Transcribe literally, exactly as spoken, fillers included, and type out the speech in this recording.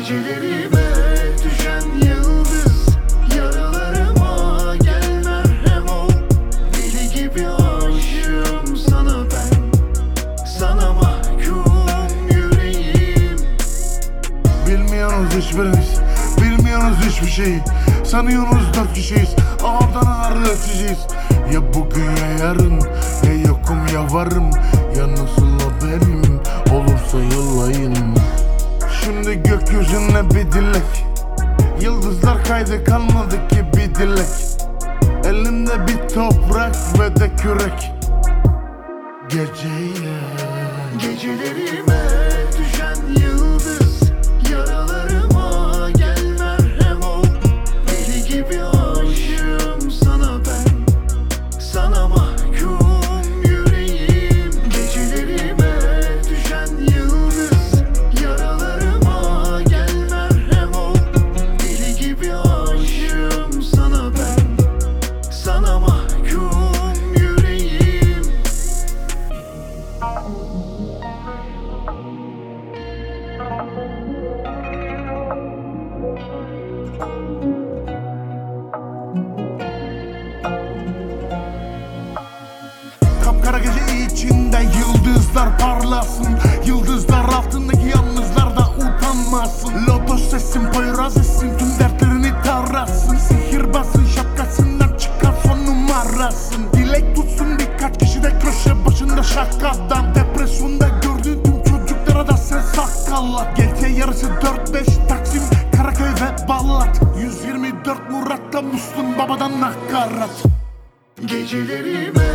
Gecelerime düşen yıldız, yaralarıma gel merhem ol. Deli gibi aşığım sana ben, sana mahkum yüreğim. Bilmiyorsunuz hiçbiriniz, bilmiyorsunuz hiçbir şeyi. Sanıyorsunuz dört kişiyiz, ağırdan ağır öteceğiz. Ya bugün ya yarın, ya yokum ya varım. Ya nasıl haberim olursa yollayın. Şimdi gökyüzüne bir dilek, yıldızlar kaydı kalmadı ki bir dilek. Elimde bir toprak ve de kürek. Geceye Gecelerime düşen yıldız, yaralarıma gel merhem ol. Deli gibi aşığım sana ben, sana mahkum yüreğim. Gecelerime düşen yıldız, yaralarıma gel merhem ol. Deli gibi aşığım sana ben, sana mahkum yüreğim. kapkara gece içinde yıldızlar parlasın. Yıldızlar altındaki yalnızlar da utanmasın. Lotos sesin, poyraz etsin, tüm dertlerini tarasın. Sihirbazın şapkasından çıkar son numarasın. Dilek tutsun birkaç kişi de köşe başında şakadan. Depresyonda gördüğün tüm çocuklara da sen sakallat. G T yarısı dört beş Taksim, Karaköy ve Ballat. yüz yirmi dört Murat'ta Müslüm Baba'dan nakarat. Gecelerime